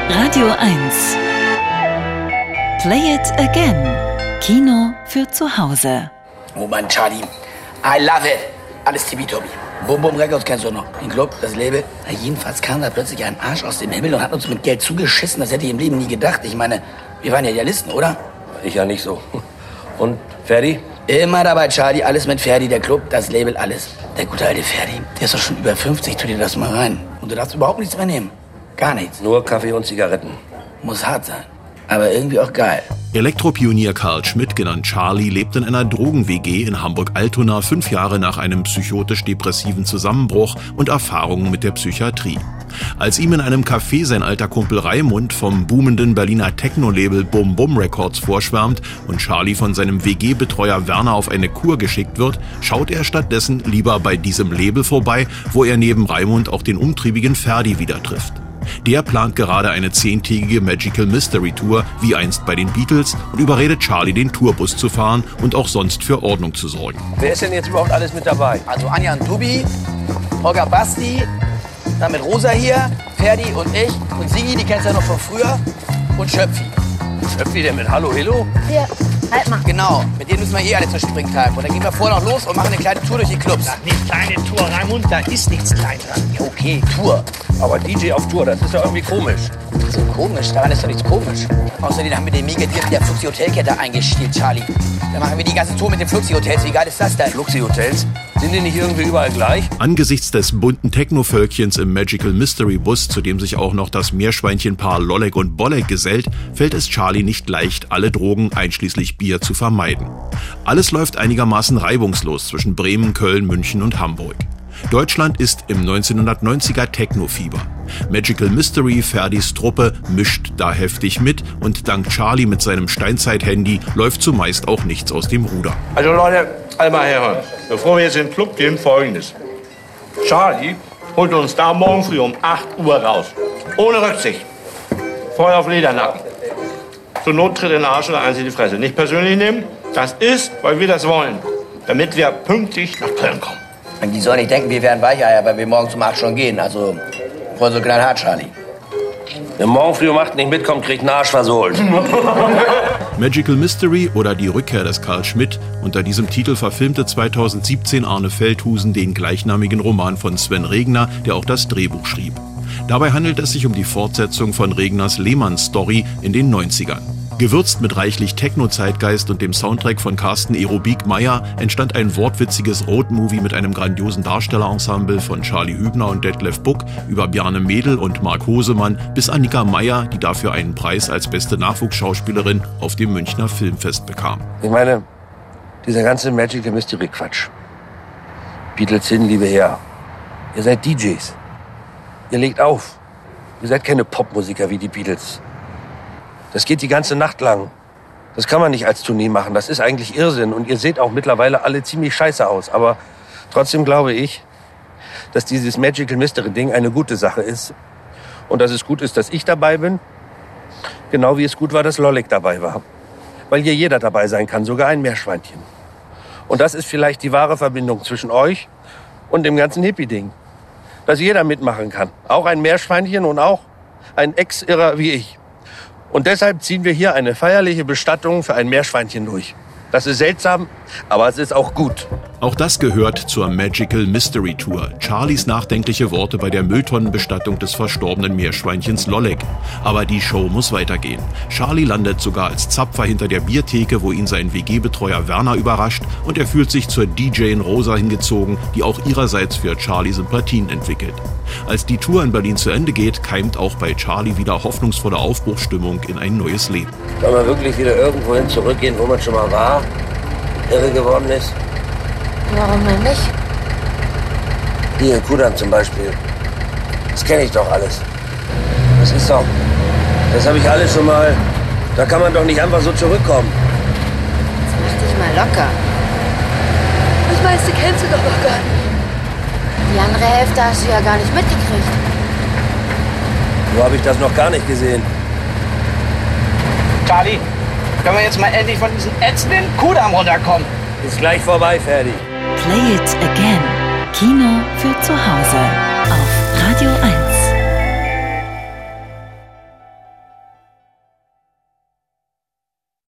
Radio 1. Play it again. Kino für zu Hause. Oh Mann, Charlie. I love it. Alles tippitoppi. Bum Bum Records kennst du noch. Den Club, das Label. Na, jedenfalls kam da plötzlich ein Arsch aus dem Himmel und hat uns mit Geld zugeschissen. Das hätte ich im Leben nie gedacht. Ich meine, wir waren ja Idealisten, oder? Ich ja nicht so. Und Ferdi? Immer dabei, Charlie. Alles mit Ferdi. Der Club, das Label, alles. Der gute alte Ferdi. Der ist doch schon über 50. Tu dir das mal rein. Und du darfst überhaupt nichts mehr nehmen. Gar nichts. Nur Kaffee und Zigaretten. Muss hart sein. Aber irgendwie auch geil. Elektropionier Karl Schmidt, genannt Charlie, lebt in einer Drogen-WG in Hamburg-Altona 5 Jahre nach einem psychotisch-depressiven Zusammenbruch und Erfahrungen mit der Psychiatrie. Als ihm in einem Café sein alter Kumpel Raimund vom boomenden Berliner Techno-Label Bum Bum Records vorschwärmt und Charlie von seinem WG-Betreuer Werner auf eine Kur geschickt wird, schaut er stattdessen lieber bei diesem Label vorbei, wo er neben Raimund auch den umtriebigen Ferdi wieder trifft. Der plant gerade eine 10-tägige Magical Mystery Tour, wie einst bei den Beatles, und überredet Charlie, den Tourbus zu fahren und auch sonst für Ordnung zu sorgen. Wer ist denn jetzt überhaupt alles mit dabei? Also Anja und Dubi, Holger Basti, dann mit Rosa hier, Ferdi und ich und Sigi, die kennst du ja noch von früher, und Schöpfi. Schöpfi, der mit Hallo Hello? Hier, halt mal. Genau, mit denen müssen wir alle zur Springtime. Und dann gehen wir vorher noch los und machen eine kleine Tour durch die Clubs. Sag nicht kleine Tour, Raimund, da ist nichts klein dran. Ja, okay, Tour. Aber DJ auf Tour, das ist ja irgendwie komisch. So komisch, daran ist doch nichts komisch. Außerdem haben wir den Mega-Deal der Fluxi Hotelkette eingestielt, Charlie. Dann machen wir die ganze Tour mit den Fluxi Hotels. Wie geil ist das denn? Fluxi Hotels? Sind die nicht irgendwie überall gleich? Angesichts des bunten Techno-Völkchens im Magical Mystery Bus, zu dem sich auch noch das Meerschweinchenpaar Lollek und Bollek gesellt, fällt es Charlie nicht leicht, alle Drogen einschließlich Bier zu vermeiden. Alles läuft einigermaßen reibungslos zwischen Bremen, Köln, München und Hamburg. Deutschland ist im 1990er Techno-Fieber. Magical Mystery, Ferdis Truppe, mischt da heftig mit und dank Charlie mit seinem Steinzeit-Handy läuft zumeist auch nichts aus dem Ruder. Also Leute, einmal herhören. Bevor wir jetzt in den Club gehen, Folgendes. Charlie holt uns da morgen früh um 8 Uhr raus. Ohne Rücksicht. Voll auf Ledernacken. Zur Not tritt in den Arsch oder eins in die Fresse. Nicht persönlich nehmen. Das ist, weil wir das wollen. Damit wir pünktlich nach Köln kommen. Und die sollen nicht denken, wir wären Weicheier, weil wir morgens um 8 schon gehen. Also voll so knallhart, Charlie. Wer morgen früh um 8 nicht mitkommt, kriegt einen Arsch versohlt. Magical Mystery oder die Rückkehr des Karl Schmidt. Unter diesem Titel verfilmte 2017 Arne Feldhusen den gleichnamigen Roman von Sven Regner, der auch das Drehbuch schrieb. Dabei handelt es sich um die Fortsetzung von Regners Lehmann-Story in den 90ern. Gewürzt mit reichlich Techno-Zeitgeist und dem Soundtrack von Carsten Aerobik-Meyer entstand ein wortwitziges Roadmovie mit einem grandiosen Darstellerensemble von Charlie Hübner und Detlef Buck über Bjarne Mädel und Mark Hosemann bis Annika Meyer, die dafür einen Preis als beste Nachwuchsschauspielerin auf dem Münchner Filmfest bekam. Ich meine, dieser ganze Magical Mystery Quatsch. Beatles hin, liebe her. Ihr seid DJs. Ihr legt auf. Ihr seid keine Popmusiker wie die Beatles. Das geht die ganze Nacht lang. Das kann man nicht als Tournee machen. Das ist eigentlich Irrsinn. Und ihr seht auch mittlerweile alle ziemlich scheiße aus. Aber trotzdem glaube ich, dass dieses Magical Mystery Ding eine gute Sache ist. Und dass es gut ist, dass ich dabei bin. Genau wie es gut war, dass Lollek dabei war. Weil hier jeder dabei sein kann, sogar ein Meerschweinchen. Und das ist vielleicht die wahre Verbindung zwischen euch und dem ganzen Hippie-Ding. Dass jeder mitmachen kann. Auch ein Meerschweinchen und auch ein Ex-Irrer wie ich. Und deshalb ziehen wir hier eine feierliche Bestattung für ein Meerschweinchen durch. Das ist seltsam, aber es ist auch gut. Auch das gehört zur Magical Mystery Tour. Charlies nachdenkliche Worte bei der Mülltonnenbestattung des verstorbenen Meerschweinchens Lollek. Aber die Show muss weitergehen. Charlie landet sogar als Zapfer hinter der Biertheke, wo ihn sein WG-Betreuer Werner überrascht, und er fühlt sich zur DJ Rosa hingezogen, die auch ihrerseits für Charlie Sympathien entwickelt. Als die Tour in Berlin zu Ende geht, keimt auch bei Charlie wieder hoffnungsvolle Aufbruchsstimmung in ein neues Leben. Soll man wirklich wieder irgendwohin zurückgehen, wo man schon mal war? Irre geworden ist? Warum denn nicht? Hier in Kudamm zum Beispiel. Das kenne ich doch alles. Das ist doch... Das habe ich alles schon mal... Da kann man doch nicht einfach so zurückkommen. Jetzt mach dich mal locker. Das meiste kennst du doch noch gar nicht. Die andere Hälfte hast du ja gar nicht mitgekriegt. So habe ich das noch gar nicht gesehen. Charlie, können wir jetzt mal endlich von diesem ätzenden Kudamm runterkommen? Ist gleich vorbei, Ferdi. Play it again. Kino für zu Hause auf Radio 1.